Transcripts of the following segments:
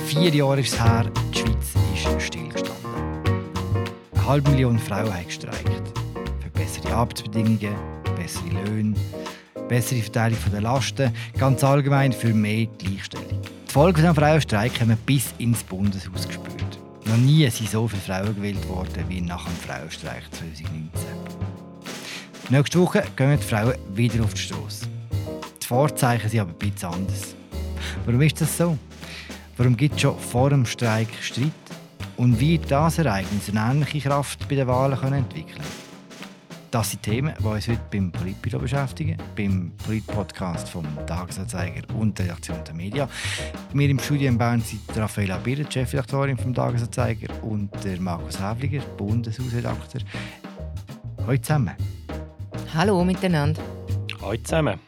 4 Jahre ist es her, die Schweiz ist stillgestanden. 500'000 Frauen haben gestreikt. Für bessere Arbeitsbedingungen, bessere Löhne, bessere Verteilung der Lasten, ganz allgemein für mehr Gleichstellung. Die Folgen des Frauenstreiks haben wir bis ins Bundeshaus gespürt. Noch nie sind so viele Frauen gewählt worden wie nach dem Frauenstreik 2019. Nächste Woche gehen die Frauen wieder auf die Strasse. Die Vorzeichen sind aber ein bisschen anders. Warum ist das so? Warum gibt es schon vor dem Streik Streit? Und wie das Ereignis eine ähnliche Kraft bei den Wahlen entwickeln kann? Das sind Themen, die uns heute beim Politbüro beschäftigen, beim Polit-Podcast vom Tagesanzeiger und der Redaktion der Media. Wir im Studio in Bern sind Raffaella Birrer, Chefredaktorin vom Tagesanzeiger, und der Markus Häfliger, Bundeshausredakteur. Hallo zusammen. Hallo miteinander. Hallo zusammen.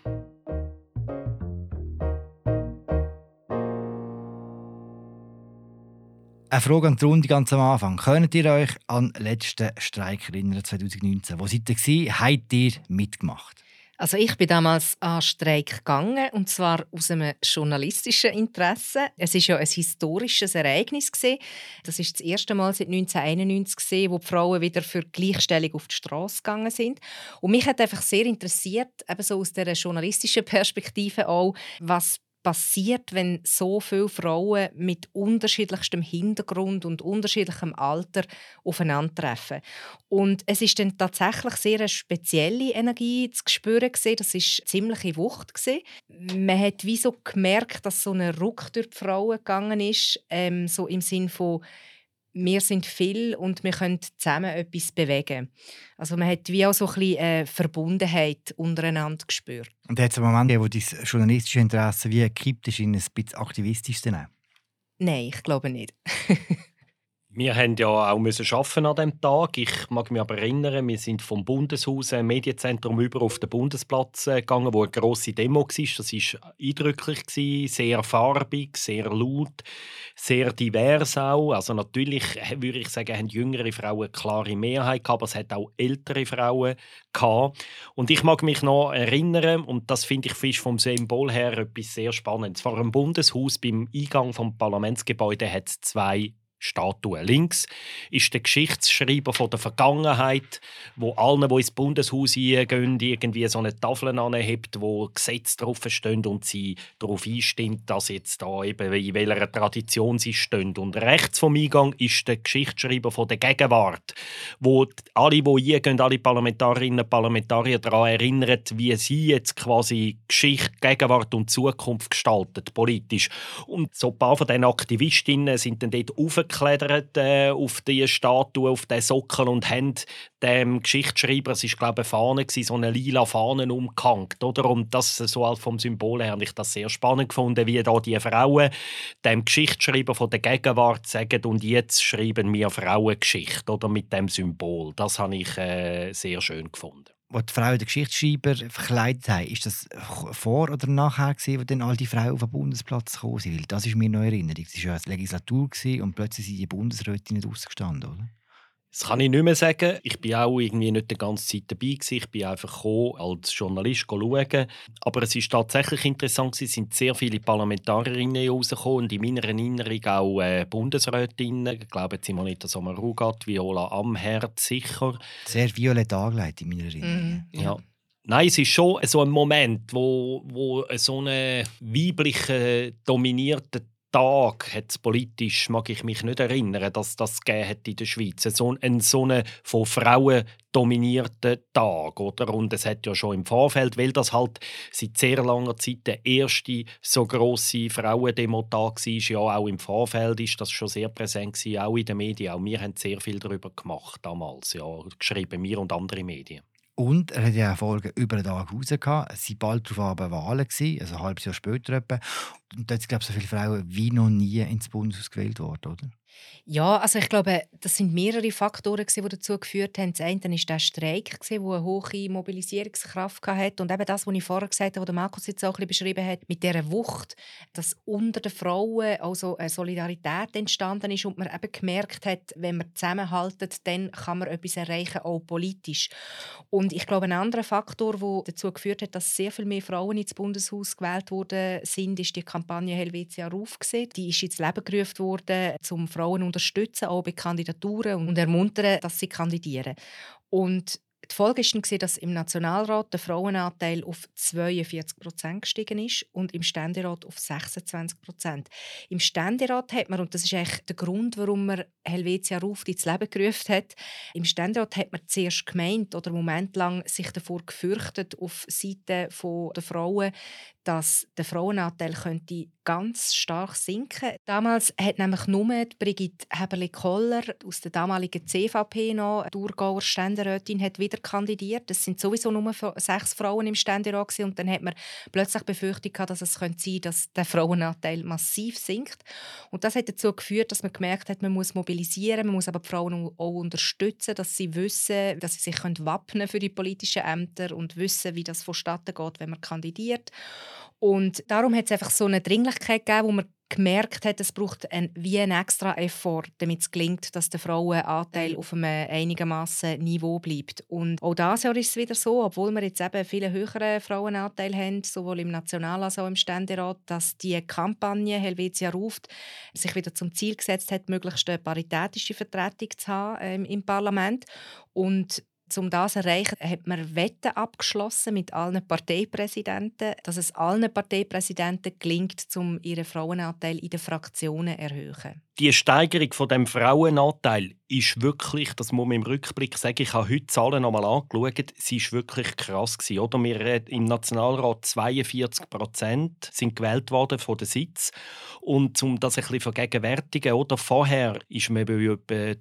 Eine Frage an die Runde ganz am Anfang. Könnt ihr euch an den letzten Streik erinnern, 2019? Wo seid ihr gewesen? Habt ihr mitgemacht? Also ich bin damals an den Streik gegangen, und zwar aus einem journalistischen Interesse. Es war ja ein historisches Ereignis. Das ist das erste Mal seit 1991, wo die Frauen wieder für Gleichstellung auf die Straße gegangen sind. Und mich hat einfach sehr interessiert, eben so aus dieser journalistischen Perspektive auch, was passiert, wenn so viele Frauen mit unterschiedlichstem Hintergrund und unterschiedlichem Alter aufeinandertreffen. Und es ist dann tatsächlich sehr eine spezielle Energie zu spüren gewesen. Das ist ziemliche Wucht gewesen. Man hat wie so gemerkt, dass so ein Ruck durch die Frauen gegangen ist, so im Sinn von wir sind viel und wir können zusammen etwas bewegen. Also man hat wie auch so ein bisschen Verbundenheit untereinander gespürt. Und hat es einen Moment gegeben, wo dein journalistische Interesse wie gekippt ist in ein bisschen aktivistisch zu nehmen? Nein, ich glaube nicht. Wir haben ja auch arbeiten an diesem Tag. Ich mag mich aber erinnern, wir sind vom Bundeshaus, Medienzentrum, über auf den Bundesplatz gegangen, wo eine grosse Demo war. Das war eindrücklich, sehr farbig, sehr laut, sehr divers auch. Also natürlich, würde ich sagen, haben jüngere Frauen eine klare Mehrheit gehabt, aber es hat auch ältere Frauen gehabt. Und ich mag mich noch erinnern, und das finde ich ist vom Symbol her etwas sehr Spannendes. Vor dem Bundeshaus, beim Eingang vom Parlamentsgebäude, hat es 2 Statue. Links ist der Geschichtsschreiber von der Vergangenheit, wo allen, die ins Bundeshaus eingehen, irgendwie so eine Tafel anhebt, wo Gesetze drauf stehen und sie darauf einstimmt, dass jetzt da eben in welcher Tradition sie stehen. Und rechts vom Eingang ist der Geschichtsschreiber von der Gegenwart, wo alle, die eingehen, alle Parlamentarierinnen und Parlamentarier daran erinnert, wie sie jetzt quasi Geschichte, Gegenwart und Zukunft gestaltet, politisch. Und so ein paar von diesen Aktivistinnen sind dann dort aufgeklettert auf die Statue, auf den Sockel, und haben dem Geschichtsschreiber, es war glaube ich eine Fahne, so eine lila Fahne umgehängt. Oder? Und das so halt vom Symbol her habe ich das sehr spannend gefunden, wie da die Frauen dem Geschichtsschreiber von der Gegenwart sagen, und jetzt schreiben wir Frauengeschichte, oder, mit dem Symbol. Das habe ich sehr schön gefunden. Als die Frauen den Geschichtsschreiber verkleidet haben, ist das vor oder nachher gewesen, wo dann all die Frauen auf den Bundesplatz gekommen sind? Weil das ist mir noch Erinnerung. Es war ja eine Legislatur und plötzlich sind die Bundesrätinnen rausgestanden, oder? Das kann ich nicht mehr sagen. Ich war auch irgendwie nicht die ganze Zeit dabei gewesen. Ich bin einfach gekommen, als Journalist schauen. Aber es ist tatsächlich interessant, es sind sehr viele Parlamentarierinnen rausgekommen und in meiner Erinnerung auch Bundesrätinnen. Ich glaube, Simonetta Sommaruga, Viola Amherd sicher. Sehr violett angelegt in meiner Erinnerung. Ja. Nein, es ist schon so ein Moment, wo so einen weiblichen, dominierten Tag hat's politisch, mag ich mich nicht erinnern, dass das gegeben hat in der Schweiz. So einen von Frauen dominierten Tag. Oder? Und es hat ja schon im Vorfeld, weil das halt seit sehr langer Zeit der erste so grosse Frauendemo-Tag war, ja auch im Vorfeld ist das schon sehr präsent gewesen, auch in den Medien. Auch wir haben sehr viel darüber gemacht damals, ja, geschrieben, wir und andere Medien. Und er hat ja Folgen über den Tag raus gehabt. Es waren bald darauf Wahlen, also ein halbes Jahr später etwa. Und da sind, glaube ich, so viele Frauen wie noch nie ins Bundeshaus gewählt worden, oder? Ja, also ich glaube, das sind mehrere Faktoren, die dazu geführt haben. Das eine war der Streik, der eine hohe Mobilisierungskraft hatte. Und eben das, was ich vorher gesagt habe, was Markus jetzt auch ein bisschen beschrieben hat, mit dieser Wucht, dass unter den Frauen also eine Solidarität entstanden ist und man eben gemerkt hat, wenn man zusammenhalten, dann kann man etwas erreichen, auch politisch. Und ich glaube, ein anderer Faktor, der dazu geführt hat, dass sehr viel mehr Frauen ins Bundeshaus gewählt worden sind, ist die Kampagne Kampagne Helvetia Ruf gesehen. Die ist ins Leben gerufen worden, um Frauen zu unterstützen, auch bei Kandidaturen und ermuntern, dass sie kandidieren. Und die Folge war, dass im Nationalrat der Frauenanteil auf 42% gestiegen ist und im Ständerat auf 26%. Im Ständerat hat man, und das ist eigentlich der Grund, warum man Helvetia Ruf ins Leben gerufen hat, im Ständerat hat man zuerst gemeint oder momentan sich davor gefürchtet auf Seite der Frauen, dass der Frauenanteil könnte ganz stark sinken. Damals hat nämlich nur Brigitte Häberli-Koller aus der damaligen CVP noch, die Thurgauer Ständerätin, hat wieder kandidiert. Es sind sowieso nur 6 Frauen im Ständerat gewesen, und dann hat man plötzlich Befürchtung gehabt, dass es sein könnte, dass der Frauenanteil massiv sinkt. Und das hat dazu geführt, dass man gemerkt hat, man muss mobilisieren, man muss aber die Frauen auch unterstützen, dass sie wissen, dass sie sich wappnen für die politischen Ämter und wissen, wie das vonstatten geht, wenn man kandidiert. Und darum hat es einfach so eine Dringlichkeit gegeben, wo man gemerkt hat, es braucht wie einen extra Effort, damit es gelingt, dass der Frauenanteil auf einem einigermaßen Niveau bleibt. Und auch dieses Jahr ist es wieder so, obwohl wir jetzt eben einen viel höheren Frauenanteil haben, sowohl im National- als auch im Ständerat, dass die Kampagne Helvetia ruft, sich wieder zum Ziel gesetzt hat, möglichst eine paritätische Vertretung zu haben im Parlament. Und um das zu erreichen, hat man Wetten abgeschlossen mit allen Parteipräsidenten, dass es allen Parteipräsidenten gelingt, ihren Frauenanteil in den Fraktionen zu erhöhen. Die Steigerung von dem Frauenanteil ist wirklich, das muss man im Rückblick sagen, ich habe heute die Zahlen noch mal angeschaut, sie ist wirklich krass gewesen, oder? Wir im Nationalrat 42% sind gewählt worden von den Sitzen. Und um das ein bisschen vergegenwärtigen, oder? Vorher war man bei etwa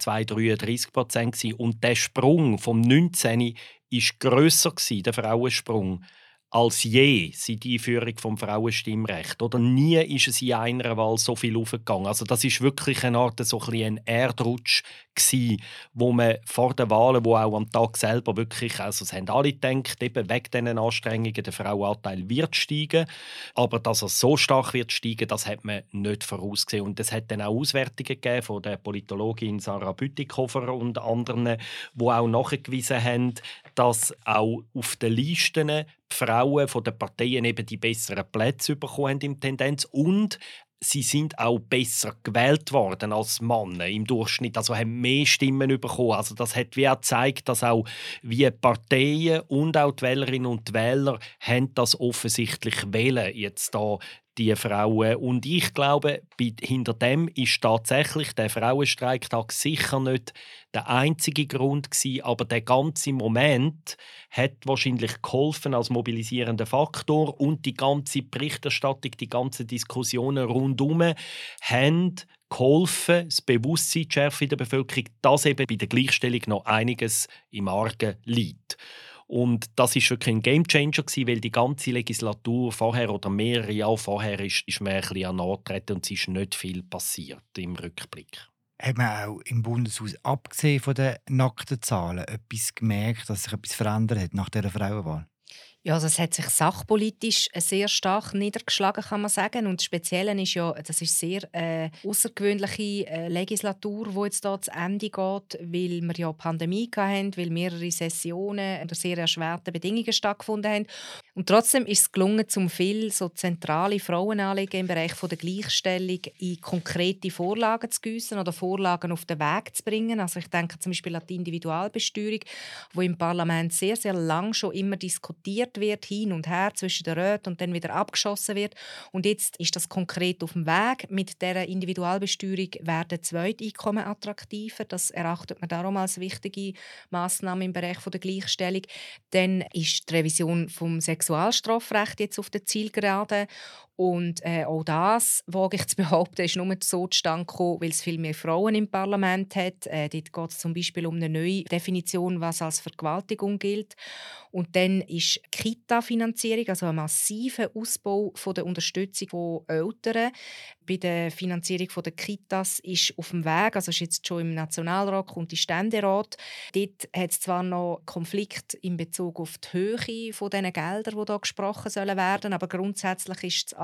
33% gewesen. Und der Sprung vom 19 war grösser gewesen, der Frauensprung, als je seit die Einführung des Frauenstimmrechts. Oder nie ist es in einer Wahl so viel aufgegangen. Also das ist wirklich eine Art so ein Erdrutsch gewesen, wo man vor den Wahlen, wo auch am Tag selber wirklich, also es haben alle gedacht, eben wegen diesen Anstrengungen, der Frauenanteil wird steigen. Aber dass er so stark wird steigen, das hat man nicht vorausgesehen. Und es hat dann auch Auswertungen gegeben von der Politologin Sarah Bütikofer und anderen, die auch nachgewiesen haben, dass auch auf den Listen die Frauen von den Parteien eben die besseren Plätze bekommen haben in Tendenz, und sie sind auch besser gewählt worden als Männer im Durchschnitt, also haben mehr Stimmen bekommen. Also das hat wie auch gezeigt, dass auch wie Parteien und auch die Wählerinnen und Wähler haben das offensichtlich wählen jetzt da die Frauen. Und ich glaube, hinter dem ist tatsächlich der Frauenstreiktag sicher nicht der einzige Grund gewesen, aber der ganze Moment hat wahrscheinlich geholfen als mobilisierender Faktor, und die ganze Berichterstattung, die ganzen Diskussionen rundum haben geholfen, das Bewusstsein zu schärfen in der Bevölkerung, dass eben bei der Gleichstellung noch einiges im Argen liegt. Und das war wirklich ein Gamechanger, weil die ganze Legislatur vorher oder mehrere Jahre vorher ist man ein bisschen angetreten und es ist nicht viel passiert im Rückblick. Hat man auch im Bundeshaus, abgesehen von den nackten Zahlen, etwas gemerkt, dass sich etwas verändert hat nach dieser Frauenwahl? Ja, also es hat sich sachpolitisch sehr stark niedergeschlagen, kann man sagen. Und das Spezielle ist ja, das ist sehr außergewöhnliche Legislatur, die jetzt hier zu Ende geht, weil wir ja Pandemie hatten, weil mehrere Sessionen unter sehr erschwerten Bedingungen stattgefunden haben. Und trotzdem ist es gelungen, viele so zentrale Frauenanliegen im Bereich der Gleichstellung in konkrete Vorlagen zu gießen oder Vorlagen auf den Weg zu bringen. Also ich denke zum Beispiel an die Individualbesteuerung, die im Parlament sehr, sehr lang schon immer diskutiert wird, hin und her zwischen den Räten und dann wieder abgeschossen wird. Und jetzt ist das konkret auf dem Weg. Mit dieser Individualbesteuerung werden Zweiteinkommen attraktiver. Das erachtet man darum als wichtige Massnahme im Bereich der Gleichstellung. Dann ist die Revision vom Sexualstrafrecht jetzt auf der Zielgerade. Und auch das, wage ich zu behaupten, ist nur so zustande gekommen, weil es viel mehr Frauen im Parlament hat. Dort geht es zum Beispiel um eine neue Definition, was als Vergewaltigung gilt. Und dann ist Kita-Finanzierung, also ein massiver Ausbau von der Unterstützung von Eltern bei der Finanzierung der Kitas ist auf dem Weg. Also ist jetzt schon im Nationalrat und im Ständerat. Dort hat es zwar noch Konflikt in Bezug auf die Höhe von diesen Geldern, die hier gesprochen sollen werden, aber grundsätzlich ist das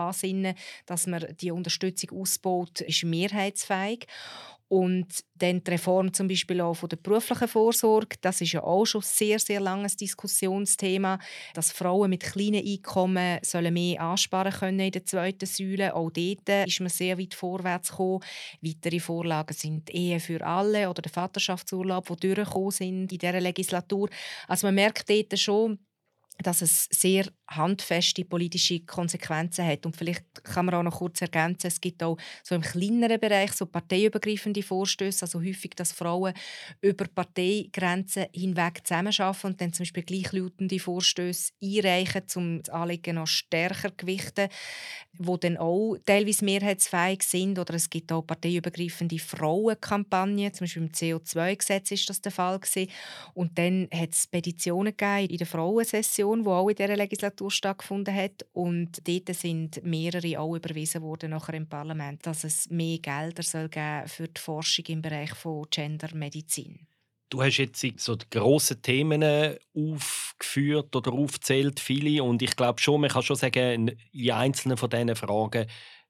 ansinnen, dass man die Unterstützung ausbaut, ist mehrheitsfähig. Und dann die Reform zum Beispiel auch von der beruflichen Vorsorge, das ist ja auch schon sehr, sehr langes Diskussionsthema, dass Frauen mit kleinen Einkommen sollen mehr ansparen können in der zweiten Säule. Auch dort ist man sehr weit vorwärts gekommen. Weitere Vorlagen sind die Ehe für alle oder der Vaterschaftsurlaub, die durchgekommen sind in dieser Legislatur. Also man merkt dort schon, dass es sehr handfeste politische Konsequenzen hat. Und vielleicht kann man auch noch kurz ergänzen, es gibt auch so im kleineren Bereich so parteiübergreifende Vorstöße, also häufig, dass Frauen über Parteigrenzen hinweg zusammenarbeiten und dann zum Beispiel gleichlautende Vorstöße einreichen, um das Anliegen noch stärker zu gewichten, die dann auch teilweise mehrheitsfähig sind. Oder es gibt auch parteiübergreifende Frauenkampagnen, zum Beispiel im CO2-Gesetz ist das der Fall gewesen. Und dann hat es Petitionen gegeben in der Frauensession, die auch in dieser Legislatur stattgefunden hat. Und dort sind mehrere auch überwiesen worden nachher im Parlament, dass es mehr Gelder soll geben für die Forschung im Bereich von Gendermedizin. Du hast jetzt so die grossen Themen aufgeführt oder aufgezählt, viele. Und ich glaube schon, man kann schon sagen, in einzelnen von diesen Fragen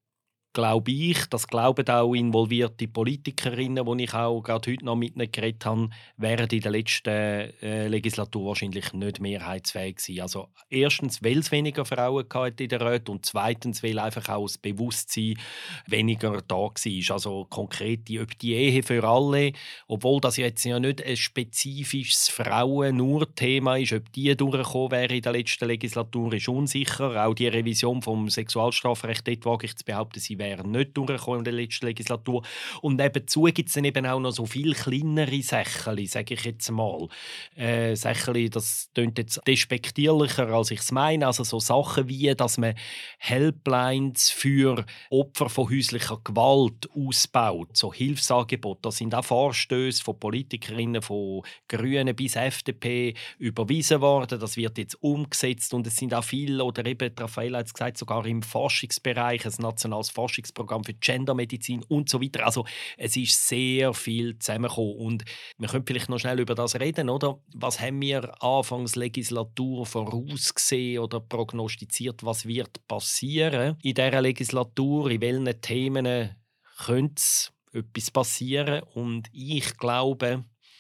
glaube ich, das glauben auch involvierte Politikerinnen, die ich auch gerade heute noch mit ihnen geredet habe, wären in der letzten Legislatur wahrscheinlich nicht mehrheitsfähig gewesen. Also erstens, weil es weniger Frauen in der Räte und zweitens, weil einfach auch das Bewusstsein weniger da war. Also konkret ob die Ehe für alle, obwohl das jetzt ja nicht ein spezifisches Frauen-nur-Thema ist, ob die durchgekommen wäre in der letzten Legislatur, ist unsicher. Auch die Revision vom Sexualstrafrecht, dort wage ich zu behaupten, sie wären nicht durchgekommen in der letzten Legislatur. Und nebenzu gibt es dann eben auch noch so viel kleinere Sächeli, sage ich jetzt mal. Sächeli, das klingt jetzt despektierlicher, als ich es meine. Also so Sachen wie, dass man Helplines für Opfer von häuslicher Gewalt ausbaut, so Hilfsangebote. Das sind auch Vorstöße von Politikerinnen, von Grünen bis FDP überwiesen worden. Das wird jetzt umgesetzt und es sind auch viele, oder eben Raffaella hat es gesagt, sogar im Forschungsbereich, ein nationales Forschungsprogramm für Gendermedizin und so weiter. Also es ist sehr viel zusammengekommen und wir können vielleicht noch schnell über das reden, oder? Was haben wir Anfangs Legislatur vorausgesehen oder prognostiziert, was wird passieren in dieser Legislatur, in welchen Themen könnte etwas passieren? Und ich glaube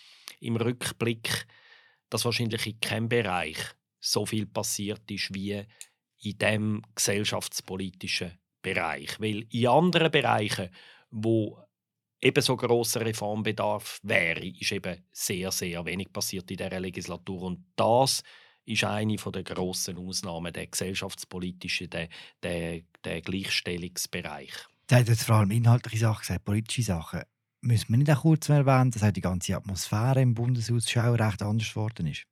im Rückblick, dass wahrscheinlich in keinem Bereich so viel passiert ist wie in diesem gesellschaftspolitischen Bereich. Weil in anderen Bereichen, wo eben so grosser Reformbedarf wäre, ist eben sehr, sehr wenig passiert in dieser Legislatur. Und das ist eine der grossen Ausnahmen, der gesellschaftspolitische, der Gleichstellungsbereich. Sie hat jetzt vor allem inhaltliche Sachen gesagt, politische Sachen. Müssen wir nicht auch kurz erwähnen, dass auch die ganze Atmosphäre im Bundeshaus schon recht anders geworden ist?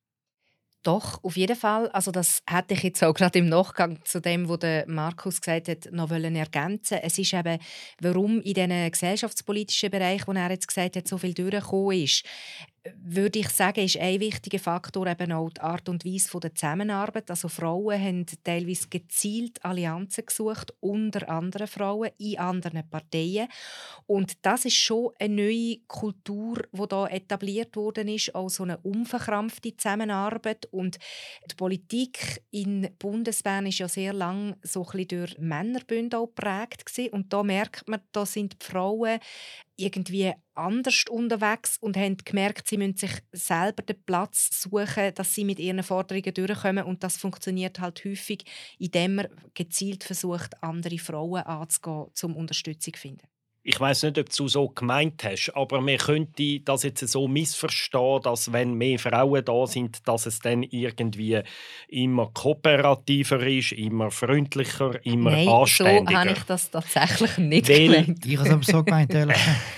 Doch, auf jeden Fall. Also das hätte ich jetzt auch gerade im Nachgang zu dem, was der Markus gesagt hat, noch ergänzen. Es ist eben, warum in diesen gesellschaftspolitischen Bereich, wo er jetzt gesagt hat, so viel durchgekommen ist, würde ich sagen, ist ein wichtiger Faktor eben auch die Art und Weise der Zusammenarbeit. Also Frauen haben teilweise gezielt Allianzen gesucht, unter anderen Frauen in anderen Parteien. Und das ist schon eine neue Kultur, die da etabliert worden ist, auch so eine unverkrampfte Zusammenarbeit. Und die Politik in Bundesbern ist ja sehr lange so ein bisschen durch Männerbünde auch geprägt gewesen. Und da merkt man, da sind die Frauen irgendwie anders unterwegs und haben gemerkt, sie müssen sich selber den Platz suchen, dass sie mit ihren Forderungen durchkommen. Und das funktioniert halt häufig, indem man gezielt versucht, andere Frauen anzugehen, um Unterstützung zu finden. Ich weiss nicht, ob du so gemeint hast, aber man könnte das jetzt so missverstehen, dass wenn mehr Frauen da sind, dass es dann irgendwie immer kooperativer ist, immer freundlicher, immer anständiger. Nein, so habe ich das tatsächlich nicht gemeint. Ich habe es aber so gemeint, ehrlich.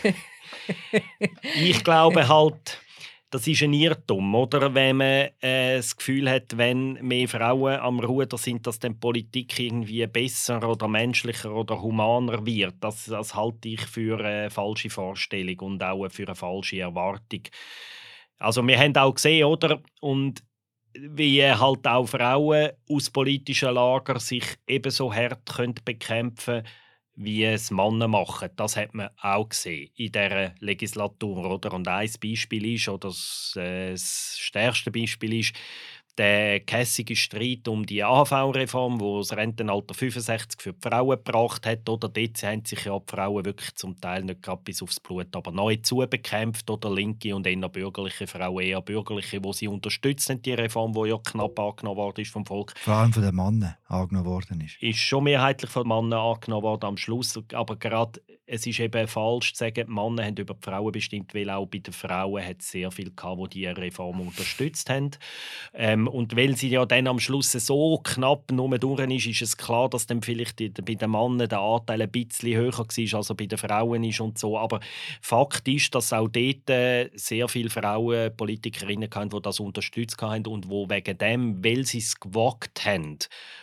Ich glaube halt, das ist ein Irrtum, oder? Wenn man das Gefühl hat, wenn mehr Frauen am Ruder sind, dass dann Politik irgendwie besser oder menschlicher oder humaner wird. Das halte ich für eine falsche Vorstellung und auch für eine falsche Erwartung. Also wir haben auch gesehen, oder? Und wie halt auch Frauen aus politischen Lagern sich ebenso hart bekämpfen können, wie es Männer machen. Das hat man auch gesehen in dieser Legislatur. Oder? Und ein Beispiel ist, oder das stärkste Beispiel ist, der kässige Streit um die AHV-Reform, wo das Rentenalter 65 für die Frauen gebracht hat, oder dort haben sich ja die Frauen wirklich zum Teil nicht gerade bis aufs Blut, aber neu zubekämpft, oder linke und eher bürgerliche Frauen, eher bürgerliche, die sie unterstützen, die Reform, die ja knapp angenommen worden ist vom Volk. Vor allem von den Männern angenommen worden ist. Ist schon mehrheitlich von Männern angenommen worden am Schluss, aber gerade es ist eben falsch zu sagen, die Männer haben über die Frauen bestimmt, weil auch bei den Frauen hat es sehr viele gehabt, die diese Reform unterstützt haben. Und weil sie ja dann am Schluss so knapp nur durch ist es klar, dass dann vielleicht bei den Männern der Anteil ein bisschen höher war, als er bei den Frauen ist und so. Aber Fakt ist, dass auch dort sehr viele Frauen, Politikerinnen hatten, die das unterstützt haben und die wegen dem, weil sie es gewagt haben,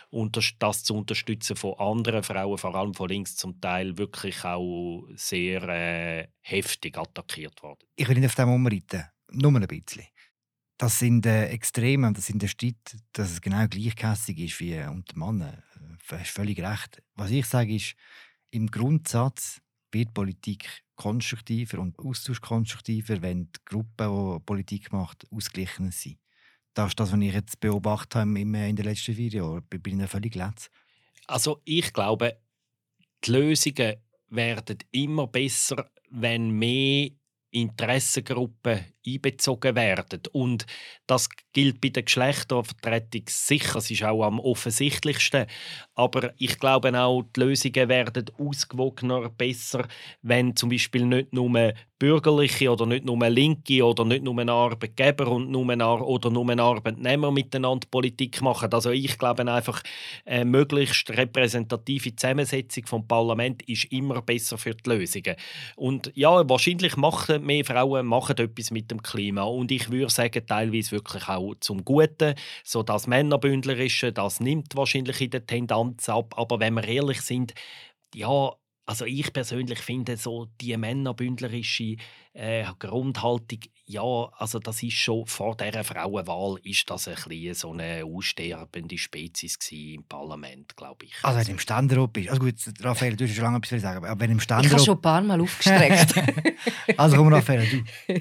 das zu unterstützen von anderen Frauen, vor allem von links zum Teil, wirklich auch sehr heftig attackiert worden. Ich will nicht auf dem umreiten, nur ein bisschen. Das sind Extreme und das sind der Streit, dass es genau gleichkässig ist wie unter Männern. Du hast völlig recht. Was ich sage ist, im Grundsatz wird Politik konstruktiver und Austausch konstruktiver, wenn die Gruppe, die Politik macht, ausgeglichen sind. Das ist das, was ich jetzt beobachtet habe in den letzten 4 Jahren. Ich bin da völlig letzt. Also ich glaube, die Lösungen werden immer besser, wenn mehr Interessengruppen einbezogen werden. Und das gilt bei der Geschlechtervertretung sicher. Es ist auch am offensichtlichsten. Aber ich glaube auch, die Lösungen werden ausgewogener, besser, wenn zum Beispiel nicht nur Bürgerliche oder nicht nur Linke oder nicht nur Arbeitgeber und oder nur Arbeitnehmer miteinander Politik machen. Also ich glaube einfach, eine möglichst repräsentative Zusammensetzung vom Parlament ist immer besser für die Lösungen. Und ja, wahrscheinlich machen mehr Frauen etwas mit dem Klima. Und ich würde sagen, teilweise wirklich auch zum Guten. So das Männerbündlerische, das nimmt wahrscheinlich in der Tendenz ab. Aber wenn wir ehrlich sind, ja, also ich persönlich finde so die männerbündlerische Grundhaltung, ja, also das ist schon vor dieser Frauenwahl ist das ein bisschen so eine aussterbende Spezies im Parlament, glaube ich. Also wenn du im Ständerat bist, also gut, Raphael, du hast schon lange etwas sagen, aber wenn du im Ständerat... Ich habe schon ein paar Mal aufgestreckt. Also komm, Raphael, du.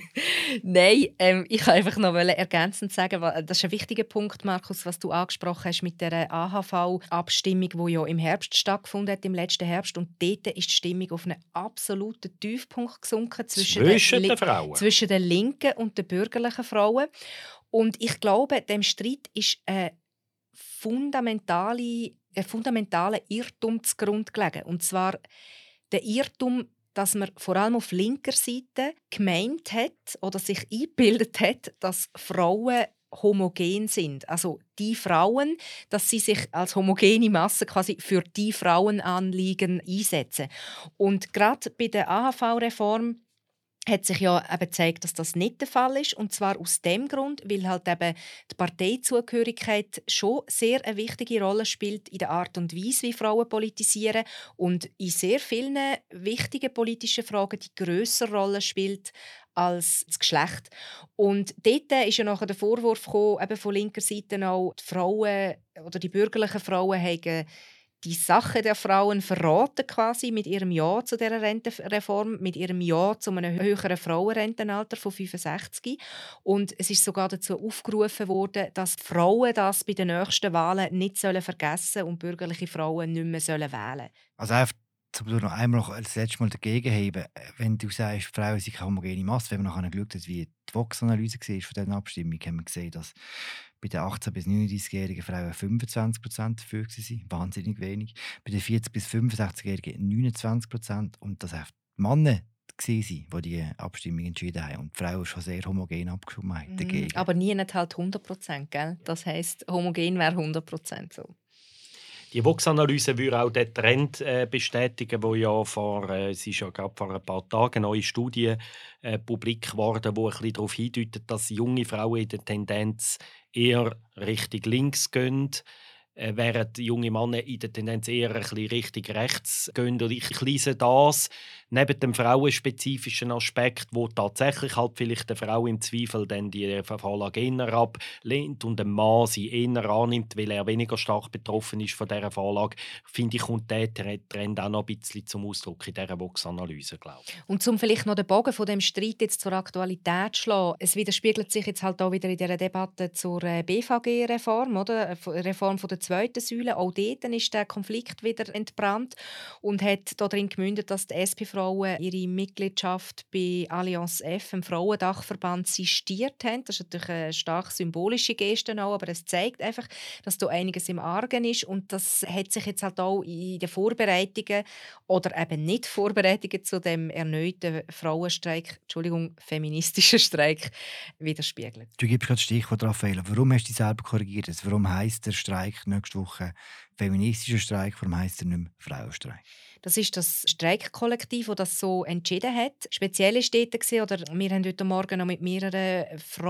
Nein, ich kann einfach noch ergänzend sagen, das ist ein wichtiger Punkt, Markus, was du angesprochen hast mit der AHV-Abstimmung, die ja im Herbst stattgefunden hat, im letzten Herbst. Und dort ist die Stimmung auf einen absoluten Tiefpunkt gesunken zwischen den linken und den bürgerlichen Frauen. Und ich glaube, dem Streit ist ein fundamentaler Irrtum zugrunde gelegen. Und zwar der Irrtum, dass man vor allem auf linker Seite gemeint hat oder sich eingebildet hat, dass Frauen homogen sind. Also die Frauen, dass sie sich als homogene Masse quasi für die Frauenanliegen einsetzen. Und gerade bei der AHV-Reform hat sich ja eben gezeigt, dass das nicht der Fall ist. Und zwar aus dem Grund, weil halt eben die Parteizugehörigkeit schon sehr eine wichtige Rolle spielt in der Art und Weise, wie Frauen politisieren und in sehr vielen wichtigen politischen Fragen die grössere Rolle spielt als das Geschlecht. Und dort ist ja nachher der Vorwurf gekommen, eben von linker Seite auch, die Frauen oder die bürgerlichen Frauen haben die Sache der Frauen verraten quasi mit ihrem Ja zu dieser Rentenreform, mit ihrem Ja zu einem höheren Frauenrentenalter von 65. Und es ist sogar dazu aufgerufen worden, dass die Frauen das bei den nächsten Wahlen nicht vergessen sollen und bürgerliche Frauen nicht mehr wählen sollen. Also einfach, um noch einmal das letzte Mal dagegen heben, wenn du sagst, Frauen sind keine homogene Masse, wenn man nachher geschaut hat, wie die Vox-Analyse war von dieser Abstimmung, haben wir gesehen, dass bei den 18- bis 39-jährigen Frauen 25% dafür waren, wahnsinnig wenig. Bei den 40- bis 65-jährigen 29%. Und das auch die Männer waren, die diese Abstimmung entschieden haben. Und die Frauen schon sehr homogen abgestimmt haben dagegen. Aber nie nicht halt 100%, gell? Das heisst, homogen wäre 100% so. Die Vox-Analyse würde auch den Trend bestätigen, wo ja es ist ja gerade vor ein paar Tagen eine neue Studie publik geworden, wo ein bisschen darauf hindeutet, dass junge Frauen in der Tendenz eher Richtung links gehen, während junge Männer in der Tendenz eher ein bisschen Richtung rechts gehen. Und ich lese das neben dem frauenspezifischen Aspekt, wo tatsächlich halt vielleicht eine Frau im Zweifel dann die Vorlage eher ablehnt und ein Mann sie eher annimmt, weil er weniger stark betroffen ist von dieser Vorlage, finde ich, kommt der Trend auch noch ein bisschen zum Ausdruck in dieser Vox-Analyse, glaube ich. Und um vielleicht noch den Bogen von dem Streit jetzt zur Aktualität zu schlagen, es widerspiegelt sich jetzt halt auch wieder in dieser Debatte zur BVG-Reform, oder? Reform von der zweiten Säule. Auch dort ist der Konflikt wieder entbrannt und hat darin gemündet, dass die SP-Frauen ihre Mitgliedschaft bei Allianz F, dem Frauendachverband, sistiert haben. Das ist natürlich eine stark symbolische Geste auch, aber es zeigt einfach, dass da einiges im Argen ist und das hat sich jetzt halt auch in den Vorbereitungen oder eben nicht Vorbereitungen zu dem erneuten feministischen Streik widerspiegelt. Du gibst gerade das Stichwort, Raffaella. Warum hast du dich selber korrigiert? Warum heisst der Streik nächste Woche feministischer Streik? Warum heisst er nicht mehr Frauenstreik? Das ist das Streikkollektiv, das das so entschieden hat. Speziell war dort, oder wir haben heute Morgen noch mit mehreren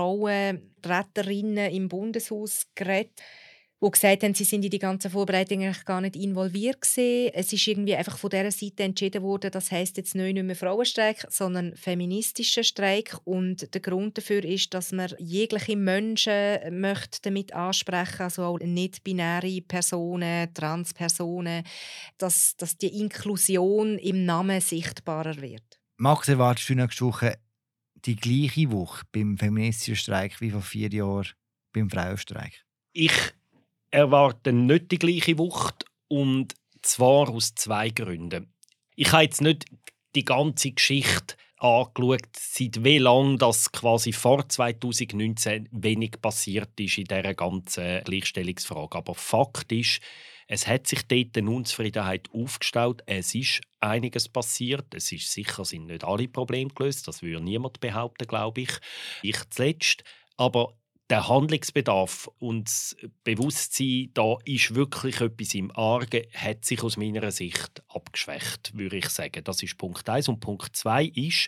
Frauenvertreterinnen im Bundeshaus geredet, die gesagt haben, sie sind in die ganzen Vorbereitungen eigentlich gar nicht involviert gewesen. Es ist irgendwie einfach von dieser Seite entschieden worden, das heisst jetzt nicht mehr Frauenstreik, sondern feministischer Streik. Und der Grund dafür ist, dass man jegliche Menschen möchte damit ansprechen, also auch nicht-binäre Personen, Transpersonen, dass die Inklusion im Namen sichtbarer wird. Max, erwartest du nächste Woche die gleiche Woche beim feministischen Streik wie vor 4 Jahren beim Frauenstreik? Ich erwarte nicht die gleiche Wucht, und zwar aus 2 Gründen. Ich habe jetzt nicht die ganze Geschichte angeschaut, seit wie lange das quasi vor 2019 wenig passiert ist in dieser ganzen Gleichstellungsfrage. Aber Fakt ist, es hat sich dort eine Unzufriedenheit aufgestaut. Es ist einiges passiert. Es ist sicher, sind nicht alle Probleme gelöst. Das würde niemand behaupten, glaube ich. Ich zuletzt. Aber der Handlungsbedarf und das Bewusstsein, da ist wirklich etwas im Argen, hat sich aus meiner Sicht abgeschwächt, würde ich sagen. Das ist Punkt 1. Und Punkt 2 ist,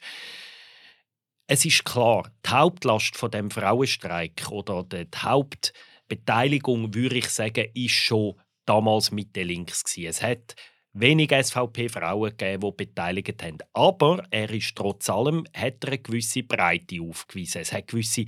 es ist klar, die Hauptlast von dem Frauenstreik oder die Hauptbeteiligung, würde ich sagen, ist schon damals mit den Links gewesen. Es hat wenig SVP-Frauen gegeben, die beteiligt haben. Aber er ist trotz allem hat er eine gewisse Breite aufgewiesen. Es hat gewisse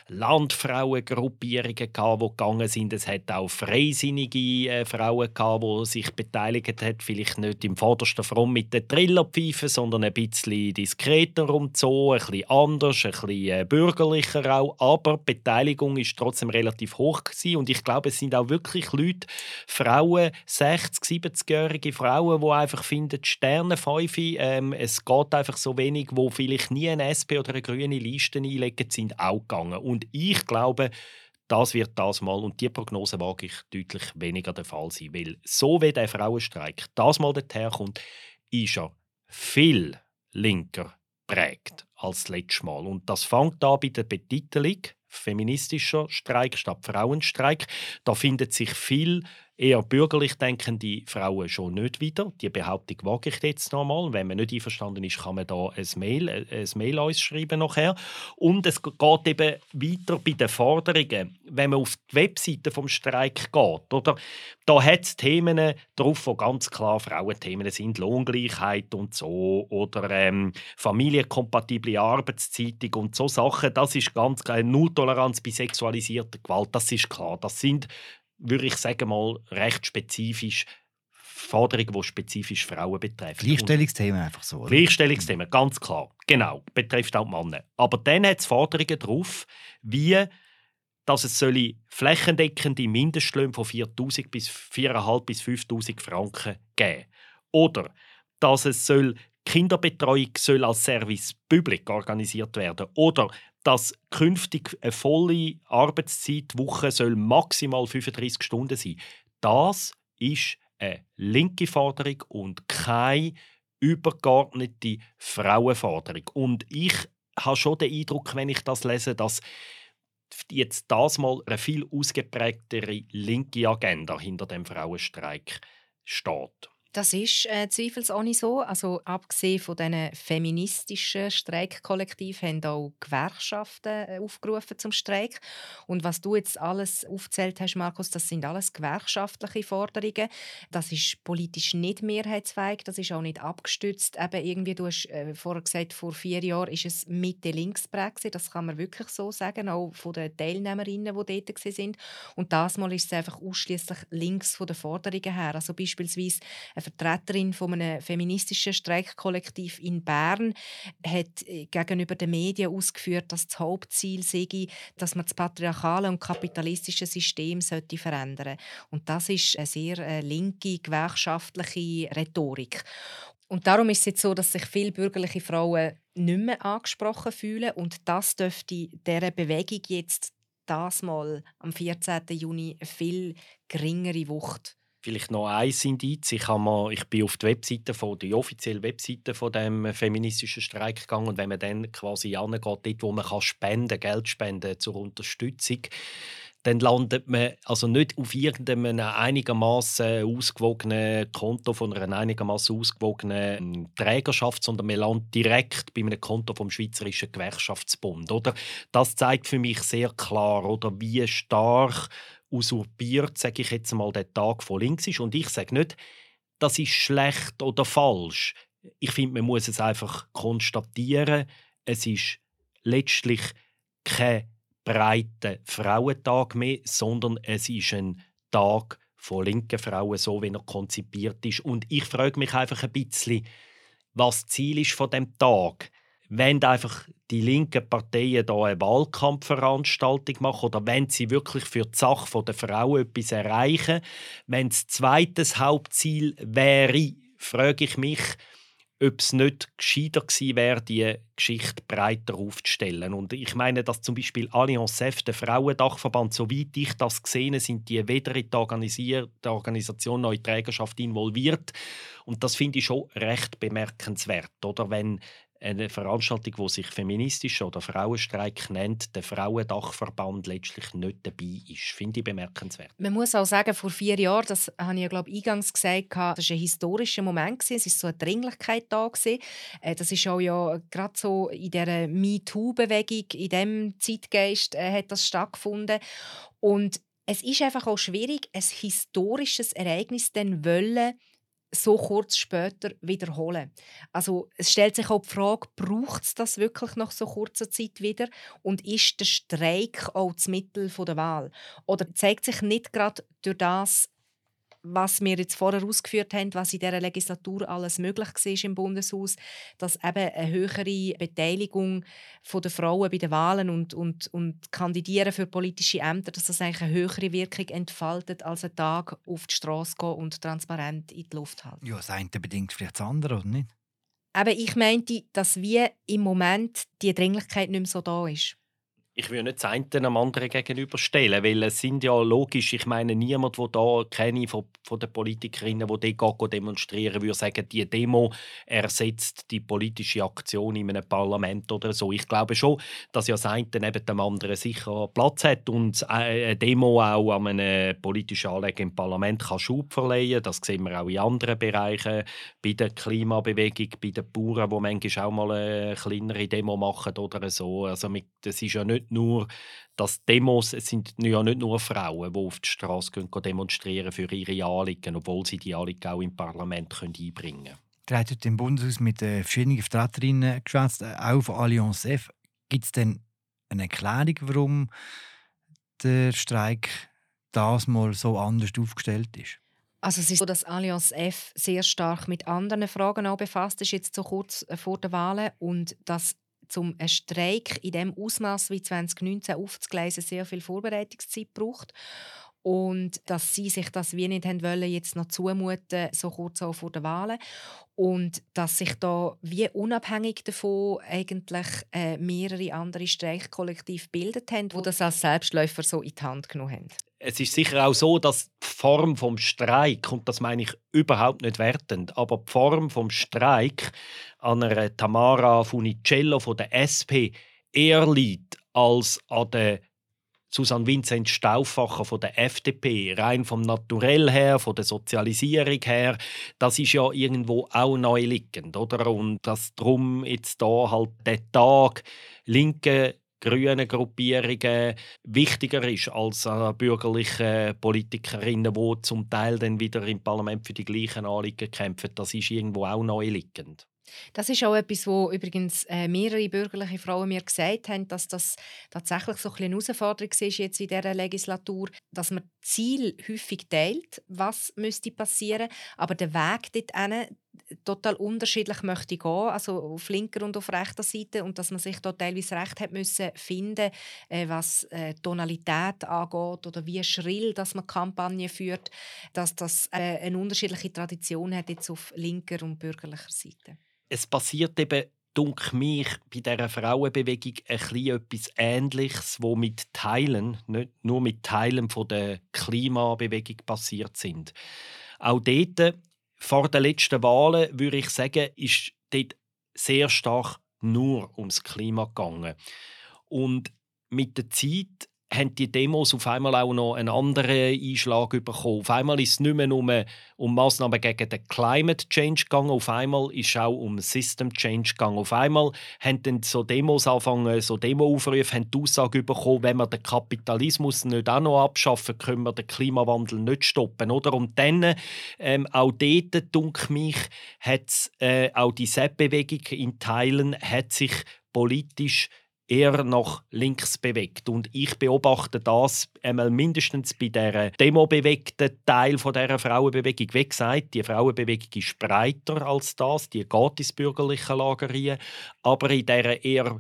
Landfrauengruppierungen gehabt, die gegangen sind. Es hat auch freisinnige Frauen gehabt, die sich beteiligt haben. Vielleicht nicht im vordersten Front mit den Trillerpfeifen, sondern ein bisschen diskreter und so, ein bisschen anders, ein bisschen bürgerlicher auch. Aber die Beteiligung ist trotzdem relativ hoch gewesen. Und ich glaube, es sind auch wirklich Leute, Frauen, 60-, 70-jährige Frauen, die einfach finden, die Sternenpfeife, es geht einfach so wenig, wo vielleicht nie eine SP oder eine grüne Liste einlegen, sind auch gegangen. Und ich glaube, das wird das mal, und die Prognose wage ich, deutlich weniger der Fall sein. Weil so wie der Frauenstreik das mal dorthin ist er viel linker prägt als das letzte Mal. Und das fängt an bei der Betitelung, feministischer Streik statt Frauenstreik. Da findet sich viel eher bürgerlich denkende Frauen schon nicht wieder. Die Behauptung wage ich jetzt noch mal. Wenn man nicht einverstanden ist, kann man da ein Mail uns schreiben nachher. Und es geht eben weiter bei den Forderungen. Wenn man auf die Webseite vom Streik geht, oder, da hat es Themen drauf, die ganz klar Frauenthemen sind. Lohngleichheit und so. Oder familienkompatible Arbeitszeitung und so Sachen. Das ist ganz klar. Nulltoleranz bei sexualisierter Gewalt. Das ist klar. Das sind, würde ich sagen, mal recht spezifisch Forderungen, die spezifisch Frauen betreffen. Gleichstellungsthemen einfach so, oder? Gleichstellungsthemen, ganz klar. Genau, betrifft auch Männer. Aber dann hat es Forderungen drauf, wie dass es flächendeckende Mindestlöhne von 4'000 bis 4'500 bis 5'000 Franken geben. Oder dass es Kinderbetreuung soll als Service public organisiert werden. Oder dass künftig eine volle Arbeitszeitwoche soll maximal 35 Stunden sein. Das ist eine linke Forderung und keine übergeordnete Frauenforderung. Und ich habe schon den Eindruck, wenn ich das lese, dass jetzt das mal eine viel ausgeprägtere linke Agenda hinter dem Frauenstreik steht. Das ist zweifelsohne so. Also, abgesehen von diesen feministischen Streikkollektiven haben auch Gewerkschaften aufgerufen zum Streik. Und was du jetzt alles aufgezählt hast, Markus, das sind alles gewerkschaftliche Forderungen. Das ist politisch nicht mehrheitsfähig, das ist auch nicht abgestützt. Eben irgendwie, du hast vorher gesagt, vor 4 Jahren ist es Mitte-links geprägt. Das kann man wirklich so sagen, auch von den Teilnehmerinnen, die dort waren. Und das Mal ist es einfach ausschließlich links von den Forderungen her. Also beispielsweise eine Vertreterin von einem feministischen Streikkollektiv in Bern hat gegenüber den Medien ausgeführt, dass das Hauptziel sei, dass man das patriarchale und kapitalistische System verändern sollte. Und das ist eine sehr linke, gewerkschaftliche Rhetorik. Und darum ist es jetzt so, dass sich viele bürgerliche Frauen nicht mehr angesprochen fühlen. Und das dürfte dieser Bewegung jetzt das Mal am 14. Juni eine viel geringere Wucht. Vielleicht noch ein Indiz. Ich bin auf die offizielle Webseite von dem feministischen Streik gegangen. Und wenn man dann quasi angeht, dort, wo man Geld spenden zur Unterstützung, dann landet man also nicht auf irgendeinem einigermaßen ausgewogenen Konto von einer einigermaßen ausgewogenen Trägerschaft, sondern man landet direkt bei einem Konto vom Schweizerischen Gewerkschaftsbund. Oder? Das zeigt für mich sehr klar, oder, wie stark usurpiert, sage ich jetzt mal, der Tag von links ist. Und ich sage nicht, das ist schlecht oder falsch. Ich finde, man muss es einfach konstatieren. Es ist letztlich kein breiter Frauentag mehr, sondern es ist ein Tag von linken Frauen, so wie er konzipiert ist. Und ich frage mich einfach ein bisschen, was das Ziel ist von dem Tag. Wenn einfach die linken Parteien hier eine Wahlkampfveranstaltung machen oder wenn sie wirklich für die Sache der Frauen etwas erreichen, wenn das zweite Hauptziel wäre, frage ich mich, ob es nicht gescheiter gewesen wäre, die Geschichte breiter aufzustellen. Und ich meine, dass zum Beispiel Allianz F, der Frauendachverband, soweit ich das gesehen habe, sind die weder in die Organisation noch in die Trägerschaft involviert. Und das finde ich schon recht bemerkenswert, oder? Wenn eine Veranstaltung, die sich feministischer oder Frauenstreik nennt, der Frauendachverband letztlich nicht dabei ist. Finde ich bemerkenswert. Man muss auch sagen, vor 4 Jahren, das habe ich ja, glaube ich, eingangs gesagt, das war ein historischer Moment. Es war so eine Dringlichkeit da. Das ist auch ja gerade so in dieser MeToo-Bewegung, in diesem Zeitgeist hat das stattgefunden. Und es ist einfach auch schwierig, ein historisches Ereignis dann wollen, so kurz später wiederholen. Also es stellt sich auch die Frage, braucht es das wirklich nach so kurzer Zeit wieder? Und ist der Streik auch das Mittel der Wahl? Oder zeigt sich nicht gerade durch das, was wir jetzt vorher ausgeführt haben, was in dieser Legislatur alles möglich war im Bundeshaus, dass eben eine höhere Beteiligung der Frauen bei den Wahlen und Kandidieren für politische Ämter, dass das eigentlich eine höhere Wirkung entfaltet, als einen Tag auf die Straße gehen und transparent in die Luft halten. Ja, das eine bedingt vielleicht das andere, oder nicht? Aber ich meinte, dass wie im Moment die Dringlichkeit nicht mehr so da ist. Ich will nicht das eine dem anderen gegenüberstellen, weil es sind ja logisch, ich meine, niemand, der da kenne von den Politikerinnen, die dort demonstrieren, würde sagen, die Demo ersetzt die politische Aktion in einem Parlament oder so. Ich glaube schon, dass ja das eine neben dem anderen sicher Platz hat und eine Demo auch an einem politischen Anliegen im Parlament kann Schub verleihen. Das sehen wir auch in anderen Bereichen, bei der Klimabewegung, bei den Bauern, die manchmal auch mal eine kleinere Demo machen oder so. Also das ist ja nicht nur, dass Demos, es sind ja nicht nur Frauen, die auf die Straße gehen, demonstrieren für ihre Anliegen, obwohl sie die Anliegen auch im Parlament einbringen können. Der hat heute im Bundeshaus mit verschiedenen Vertreterinnen geschwätzt, auch von Allianz F. Gibt es denn eine Erklärung, warum der Streik das mal so anders aufgestellt ist? Also es ist so, dass Allianz F sehr stark mit anderen Fragen auch befasst ist, jetzt so kurz vor den Wahlen, und dass zum einen Streik in dem Ausmaß wie 2019 aufzugleisen sehr viel Vorbereitungszeit braucht und dass sie sich das wie nicht wollen, jetzt noch zumuten, so kurz auch vor den Wahlen, und dass sich da wie unabhängig davon eigentlich mehrere andere Streikkollektive gebildet haben, die das als Selbstläufer so in die Hand genommen haben. Es ist sicher auch so, dass die Form des Streik, und das meine ich überhaupt nicht wertend, aber die Form des Streik an einer Tamara Funicello von der SP eher liegt als an der Susanne Vincent Stauffacher von der FDP, rein vom Naturell her, von der Sozialisierung her, das ist ja irgendwo auch neu liegend, oder? Und dass darum jetzt da halt der Tag linke grüne Gruppierungen wichtiger ist als bürgerliche Politikerinnen, die zum Teil dann wieder im Parlament für die gleichen Anliegen kämpfen, das ist irgendwo auch neu liegend. Das ist auch etwas, wo übrigens mehrere bürgerliche Frauen mir gesagt haben, dass das tatsächlich so eine Herausforderung ist jetzt in dieser Legislatur, dass man Ziel häufig teilt, was müsste passieren, aber der Weg dorthin total unterschiedlich möchte gehen, also auf linker und auf rechter Seite, und dass man sich da teilweise recht hat müssen finden, was Tonalität angeht oder wie schrill, dass man Kampagnen führt, dass das eine unterschiedliche Tradition hat jetzt auf linker und bürgerlicher Seite. Es passiert eben, denke mich, bei dieser Frauenbewegung etwas Ähnliches, wo mit Teilen, nicht nur mit Teilen von der Klimabewegung passiert sind. Auch dort, vor den letzten Wahlen, würde ich sagen, ist dort sehr stark nur ums Klima gegangen. Und mit der Zeit haben die Demos auf einmal auch noch einen anderen Einschlag bekommen. Auf einmal ist es nicht mehr nur um Massnahmen gegen den Climate Change gegangen, auf einmal ist es auch um System Change gegangen. Auf einmal haben dann so Demos angefangen, so Demo-Aufrufe, haben die Aussage bekommen, wenn wir den Kapitalismus nicht auch noch abschaffen, können wir den Klimawandel nicht stoppen. Oder? Und dann, auch dort, denke mich, hat auch die SEP-Bewegung in Teilen hat sich politisch eher nach links bewegt. Und ich beobachte das einmal mindestens bei der demobewegten Teil von dieser Frauenbewegung. Wie gesagt, die Frauenbewegung ist breiter als das, die geht ins bürgerliche Lager rein. Aber in dieser eher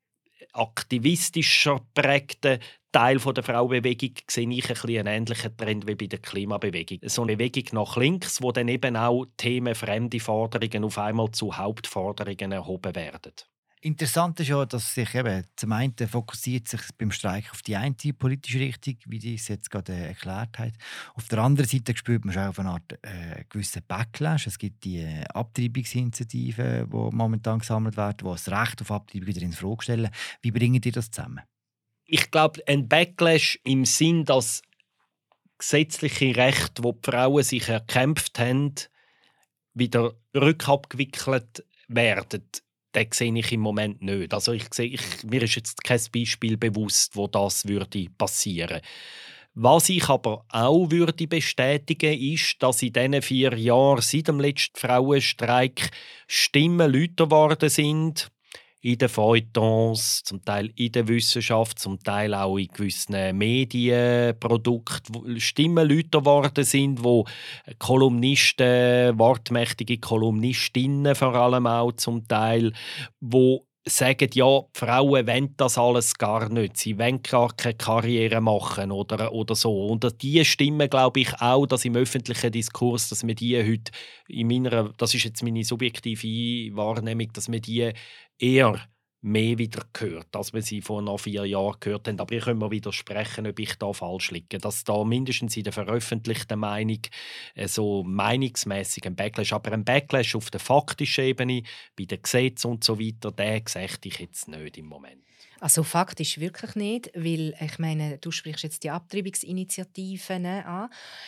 aktivistischer prägten Teil der Frauenbewegung sehe ich ein bisschen einen ähnlichen Trend wie bei der Klimabewegung. So eine Bewegung nach links, wo dann eben auch Themen, fremde Forderungen auf einmal zu Hauptforderungen erhoben werden. Interessant ist ja, dass sich eben zum einen fokussiert sich beim Streik auf die eine politische Richtung, wie die es jetzt gerade erklärt hat. Auf der anderen Seite spürt man schon auf eine Art gewissen Backlash. Es gibt die Abtreibungsinitiativen, die momentan gesammelt werden, die das Recht auf Abtreibung wieder in Frage stellen. Wie bringen die das zusammen? Ich glaube, ein Backlash im Sinn, dass gesetzliche Rechte, die die Frauen sich erkämpft haben, wieder rückabgewickelt werden. Den sehe ich im Moment nicht. Also mir ist jetzt kein Beispiel bewusst, wo das passieren würde. Was ich aber auch würde bestätigen ist, dass in diesen 4 Jahren seit dem letzten Frauenstreik Stimmen lauter geworden sind. In den Feuilletons, zum Teil in der Wissenschaft, zum Teil auch in gewissen Medienprodukten Stimmen lauter geworden sind, wo Kolumnisten, wortmächtige Kolumnistinnen vor allem auch zum Teil, wo sagen, ja, die Frauen wollen das alles gar nicht. Sie wollen gar keine Karriere machen oder so. Und diese Stimmen, glaube ich auch, dass im öffentlichen Diskurs, dass wir die heute das ist jetzt meine subjektive Wahrnehmung, dass wir die eher mehr wieder gehört, als wir sie vor noch 4 Jahren gehört haben. Aber ich kann mir widersprechen, ob ich da falsch liege. Dass da mindestens in der veröffentlichten Meinung so meinungsmässig ein Backlash, aber ein Backlash auf der faktischen Ebene, bei den Gesetzen und so weiter, den sehe ich jetzt nicht im Moment. Also faktisch wirklich nicht, weil ich meine, du sprichst jetzt die Abtreibungsinitiativen an.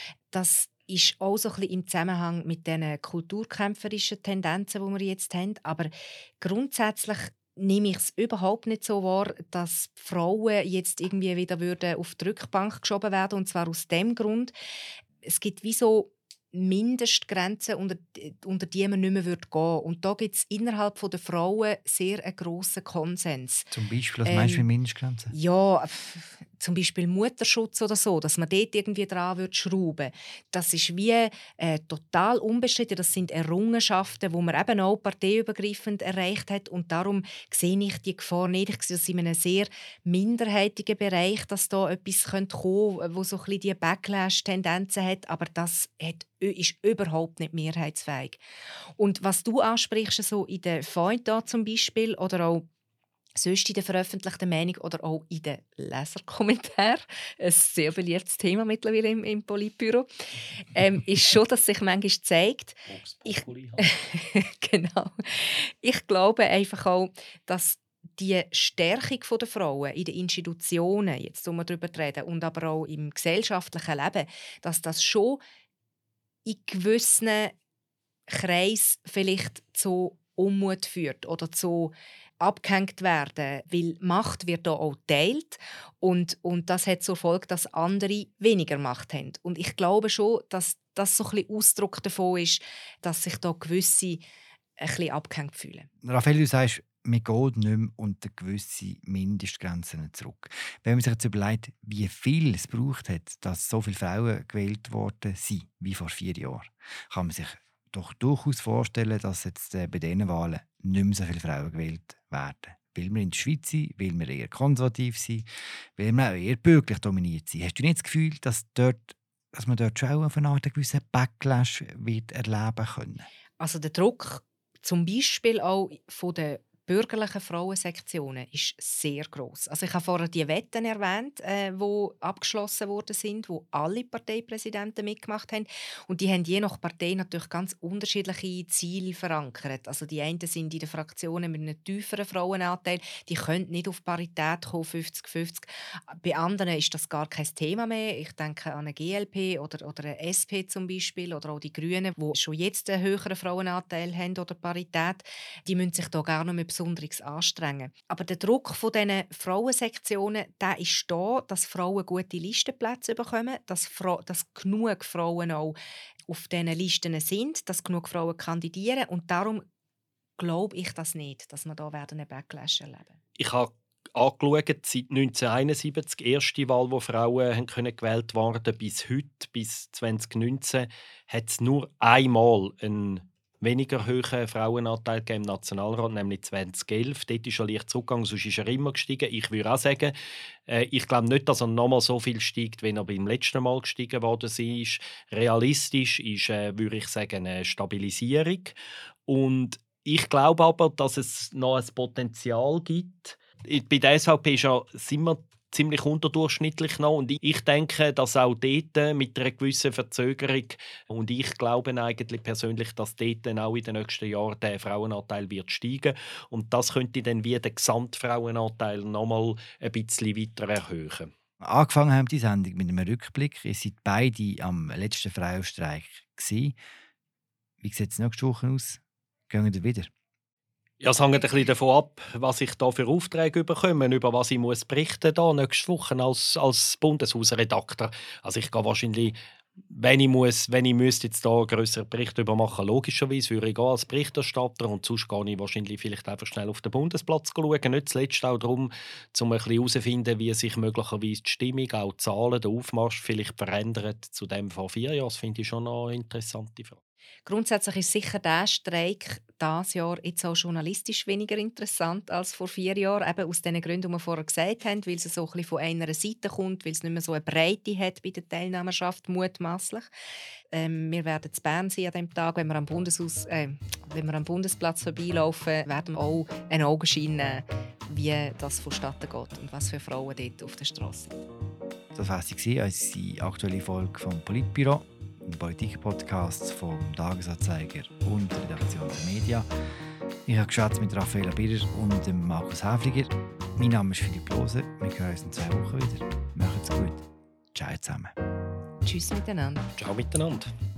Das ist auch so ein bisschen im Zusammenhang mit den kulturkämpferischen Tendenzen, die wir jetzt haben. Aber grundsätzlich nehme ich es überhaupt nicht so wahr, dass Frauen jetzt irgendwie wieder auf die Rückbank geschoben werden. Und zwar aus dem Grund, es gibt wie so Mindestgrenzen, unter die man nicht mehr gehen würde. Und da gibt es innerhalb der Frauen sehr einen grossen Konsens. Zum Beispiel, was meinst du mit Mindestgrenzen? Ja, zum Beispiel Mutterschutz oder so, dass man dort irgendwie dran schrauben würde. Das ist wie total unbestritten. Das sind Errungenschaften, die man eben auch parteiübergreifend erreicht hat. Und darum sehe ich die Gefahr nicht. Ich sehe das in einem sehr minderheitigen Bereich, dass da etwas kommen könnte, wo so ein bisschen die Backlash-Tendenzen hat. Aber das ist überhaupt nicht mehrheitsfähig. Und was du ansprichst, so in den Feuilletons zum Beispiel oder auch sonst in der veröffentlichten Meinung oder auch in den Leserkommentaren, ein sehr beliebtes Thema mittlerweile im Politbüro, ist schon, dass sich manchmal zeigt, genau. Ich glaube einfach auch, dass die Stärkung der Frauen in den Institutionen, jetzt wir darüber reden, und aber auch im gesellschaftlichen Leben, dass das schon in gewissen Kreisen vielleicht zu Unmut führt oder zu abgehängt werden, weil Macht wird da auch geteilt und das hat zur Folge, dass andere weniger Macht haben. Und ich glaube schon, dass das so ein bisschen Ausdruck davon ist, dass sich da gewisse ein bisschen abgehängt fühlen. Raphael, du sagst, man geht nicht mehr unter gewisse Mindestgrenzen zurück. Wenn man sich jetzt überlegt, wie viel es braucht hat, dass so viele Frauen gewählt worden sind wie vor 4 Jahren, kann man sich doch durchaus vorstellen, dass jetzt bei diesen Wahlen nicht mehr so viele Frauen gewählt werden. Weil wir in der Schweiz sind, weil wir eher konservativ sind, weil wir auch eher bürgerlich dominiert sind. Hast du nicht das Gefühl, dass man dort schon auf eine Art einen gewissen Backlash wird erleben können? Also der Druck zum Beispiel auch von den bürgerlichen Frauensektionen ist sehr gross. Also ich habe vorher die Wetten erwähnt, die abgeschlossen worden sind, wo alle Parteipräsidenten mitgemacht haben. Und die haben je nach Partei natürlich ganz unterschiedliche Ziele verankert. Also die einen sind in den Fraktionen mit einem tieferen Frauenanteil, die können nicht auf Parität kommen, 50-50. Bei anderen ist das gar kein Thema mehr. Ich denke an eine GLP oder eine SP zum Beispiel oder auch die Grünen, die schon jetzt einen höheren Frauenanteil haben oder Parität. Die müssen sich da gar nicht mehr besonders anstrengen. Aber der Druck von diesen Frauensektionen, der ist da, dass Frauen gute Listenplätze bekommen, dass genug Frauen auch auf diesen Listen sind, dass genug Frauen kandidieren. Und darum glaube ich das nicht, dass wir da einen Backlash erleben. Ich habe angeschaut, seit 1971, die erste Wahl, wo Frauen gewählt werden, bis heute, bis 2019, hat es nur einmal einen weniger hohen Frauenanteil im Nationalrat, nämlich 2011. Dort ist er leicht zurückgegangen, sonst ist er immer gestiegen. Ich würde auch sagen, ich glaube nicht, dass er nochmal so viel steigt, wie er beim letzten Mal gestiegen worden ist. Realistisch ist, würde ich sagen, eine Stabilisierung. Und ich glaube aber, dass es noch ein Potenzial gibt. Bei der SVP sind wir ziemlich unterdurchschnittlich noch. Und ich denke, dass auch dort mit einer gewissen Verzögerung, und ich glaube eigentlich persönlich, dass dort auch in den nächsten Jahren der Frauenanteil wird steigen. Und das könnte dann wie den Gesamtfrauenanteil noch mal ein bisschen weiter erhöhen. Angefangen haben die Sendung mit einem Rückblick. Ihr seid beide am letzten Frauenstreik gewesen. Wie sieht es nächste Woche aus? Gehen wir wieder? Ja, es hängt ein bisschen davon ab, was ich da für Aufträge bekomme, über was ich muss berichten da nächste Woche als Bundeshausredakteur. Also ich gehe wahrscheinlich, wenn ich müsste jetzt da einen grösseren Bericht darüber machen, logischerweise würde ich gehen als Berichterstatter, und sonst gehe ich wahrscheinlich vielleicht einfach schnell auf den Bundesplatz schauen. Nicht zuletzt auch darum, um ein bisschen herauszufinden, wie sich möglicherweise die Stimmung, auch die Zahlen, der Aufmarsch vielleicht verändert zu dem vor 4 Jahren. Das finde ich schon noch eine interessante Frage. Grundsätzlich ist sicher der Streik dieses Jahr jetzt auch journalistisch weniger interessant als vor 4 Jahren. Eben aus den Gründen, die wir vorher gesagt haben, weil es so ein bisschen von einer Seite kommt, weil es nicht mehr so eine Breite hat bei der Teilnehmerschaft, mutmaßlich. Wir werden zu Bern sein an dem Tag, wenn wir am Bundesplatz vorbeilaufen, werden wir auch einen Augenschein nehmen, wie das vonstatten geht und was für Frauen dort auf der Straße sind. Das war sie, unsere aktuelle Folge vom Politbüro, dem Politik-Podcast vom Tagesanzeiger und der Redaktion der Media. Ich habe geschwätzt mit Raffaella Birrer und dem Markus Häfliger. Mein Name ist Philipp Lose. Wir hören uns in 2 Wochen wieder. Macht's gut. Ciao zusammen. Tschüss miteinander. Ciao miteinander.